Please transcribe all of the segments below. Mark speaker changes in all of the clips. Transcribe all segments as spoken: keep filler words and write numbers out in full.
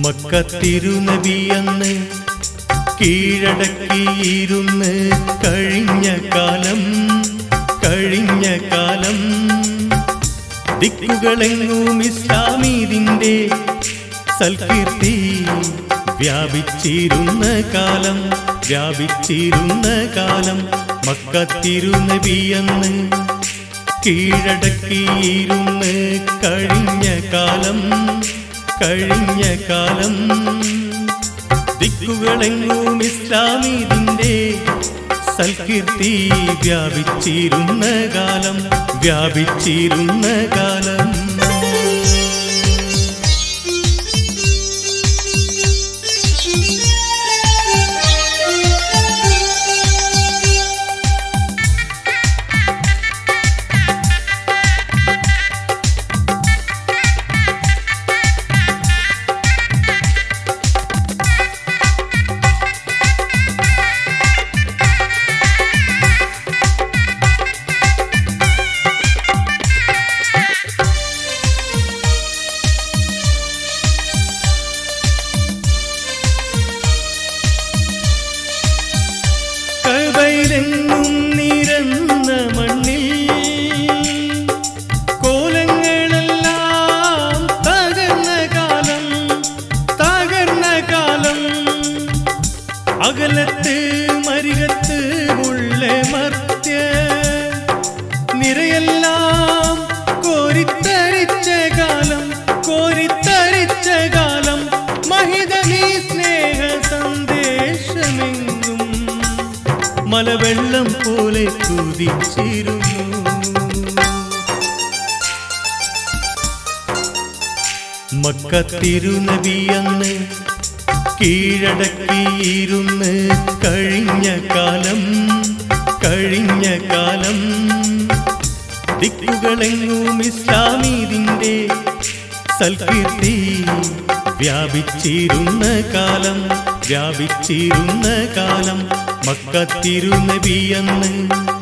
Speaker 1: മക്കത്തിരുനബിയന്ന് കീഴടക്കിയിരുന്ന് കഴിഞ്ഞ കാലം കഴിഞ്ഞ കാലം ദിക്കുകളെങ്ങും ഇസ്ലാമീതിന്റെ സൽകീർത്തി വ്യാപിച്ചിരുന്ന കാലം വ്യാപിച്ചിരുന്ന കാലം മക്കത്തിരുനബിയന്ന് കീഴടക്കിയിരുന്ന് കഴിഞ്ഞ കാലം കഴിഞ്ഞ കാലം ദിക്കുകളെങ്ങും ഇസ്ലാമീതിന്റെ സൽകീർത്തി വ്യാപിച്ചിരുന്ന കാലം വ്യാപിച്ചിരുന്ന കാലം െങ്ങും നിരന്ന മണ്ണിൽ കോലങ്ങളെല്ലാം തകർന്ന കാലം തകർന്ന കാലം അകലത്ത് മരികത്ത് ഉള്ള മർത്യ നിരയെല്ലാം കോരിത്തരിച്ച കാലം കോരിത്തരിച്ച കാലം മഹിതമീ സ്നേഹ സന്ദേശമെങ്ങും മലവെള്ളം പോലെ കുതിച്ചിരുന്നു മക്കത്തിരുനബിയന്ന് കീഴടക്കിയിരുന്ന് കഴിഞ്ഞ കാലം കഴിഞ്ഞ കാലം ദിക്കുകളെങ്ങും ഇസ്ലാമീതിന്റെ സൽകീർത്തി വ്യാപിച്ചിരുന്ന കാലം വ്യാപിച്ചിരുന്ന കാലം മക്കത്തിരുനബിയന്ന്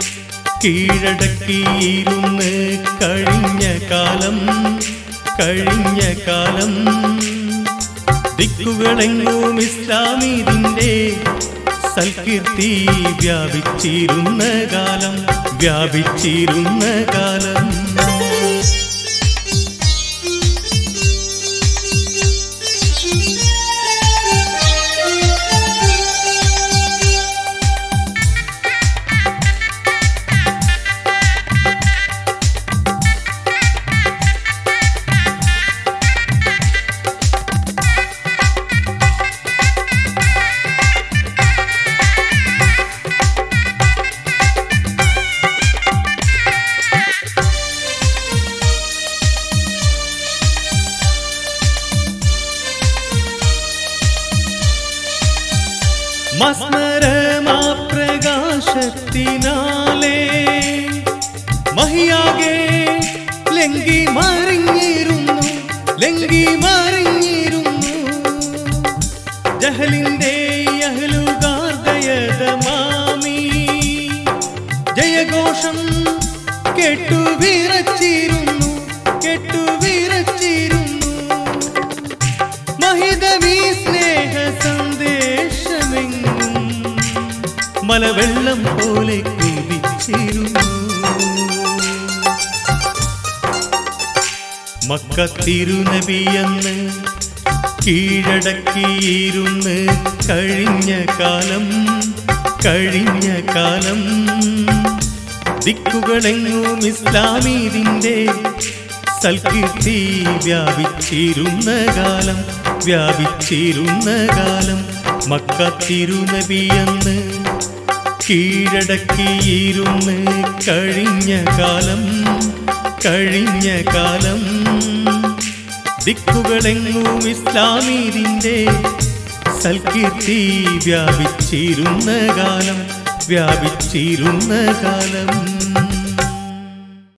Speaker 1: കീഴടക്കിയിരുന്ന് കഴിഞ്ഞ കാലം കഴിഞ്ഞ കാലം ദിക്കുകളെങ്ങും ഇസ്ലാമീതിന്റെ സൽകീർത്തി വ്യാപിച്ചിരുന്ന കാലം വ്യാപിച്ചിരുന്ന കാലം മസ്മരമാപ്രകാശത്തിനാലേ മഹിയാകെ ലംഘി മറിഞ്ഞിരുന്നു ലംഘി മറിഞ്ഞിരുന്നു ജഹലിന്റെ അഹ്ലുകാർ ദയദമാമി ജയഘോഷം കേട്ടു വിറച്ചിരുന്നു കേട്ടു വിറച്ചിരുന്നു മഹിതമീ സ്നേഹ സന്ദേശമെങ്ങും മലവെള്ളം പോലെ കുതിച്ചിരുന്നു മക്കത്തിരുനബിയന്ന് കീഴടക്കിയിരുന്ന് കഴിഞ്ഞ കാലം കഴിഞ്ഞ കാലം ദിക്കുകളെങ്ങും ഇസ്ലാമീതിന്റെ സൽകീർത്തി വ്യാപിച്ചിരുന്ന കാലം വ്യാപിച്ചിരുന്ന കാലം മക്കത്തിരുനബിയന്ന് കീഴടക്കിയിരുന്ന് കഴിഞ്ഞ കാലം കഴിഞ്ഞ കാലം ദിക്കുകളെങ്ങും ഇസ്ലാമീതിന്റെ സൽകീർത്തി വ്യാപിച്ചിരുന്ന കാലം വ്യാപിച്ചിരുന്ന കാലം